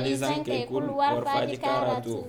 mali zankai kul warfaji karatu.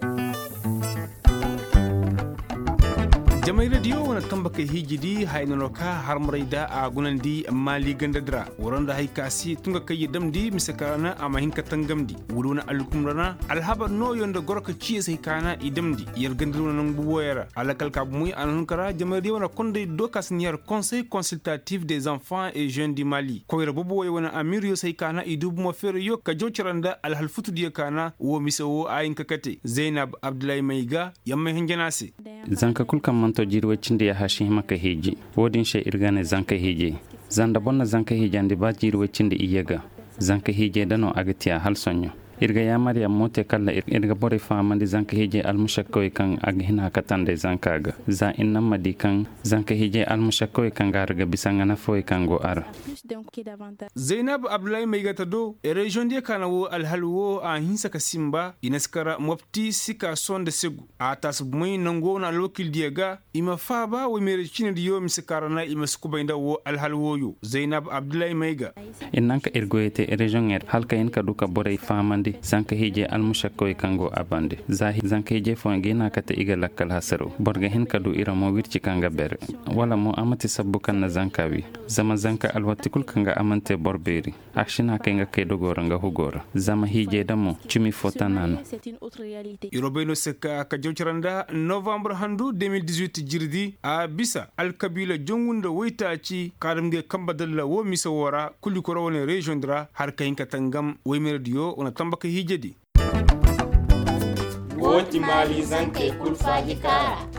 jamai radio wana tambaka hijidi hainanoka harmaraida a gunandi mali gandadra waranda haikasi tunga kayi damdi misakarana ama hinka tangamdi wuluna alukumrana alhaba no yonda gorka ciye sai kana idamdi yar gandruna nan buwoyara alakal kabumuy anankara jamai radio wana konde doka senior conseil consultatif des enfants et jeunes du Mali koyra buwoy wana amirio sai kana idubu mo fere yo ka jociranda alhalfutu diya kana wo misawo ayin kakate Zainab Abdullahi Maiga yamma hinjanasi zanka kulkan manto jirwe cinde ya hashi maka hiji wodin she irgane zanka hiji zanda bonna zanka hijande ba jirwe cinde iyaga zanka hije dano agatiya hal sonyo irga ya mariya mote kala irga bore famande zanka hije almushakkoy kan aghina katande zankaga za innam madi kan zanka hije almushakkoy kan garga bisangana foy kan go ar Zainab Abdullahi Maigata do region de kanawo alhalwo a hinsa kasimba inaskara mopti sika sonde segu a tasbumay nango na lokil diega ima faba wo mere chine diyo miskarana ima skubainda wo alhalwo yo Zainab Abdullahi Maiga innanka irgoyete region er halka en kaduka bore famande zanka hije almushakkoy kango abande zahi zanka hije fongena kata iga lakkal hasaro borga hen kadu ira mo wirci kanga ber wala mo amati sabbu kan zankawi zama zanka alwati kul kanga amante borberi akshina kenga kedogoranga hugora zama hije damo chimi fotanano Irobeno seka ka jawciranda November handu 2018 jirdi a bisa alkabila jongunda woitaci kadamge kambadalla wo misawara kulli ko rawone region dra har kayinka tangam waymer diyo ona tambaka hijedi Woti mali zankai kul faji kara.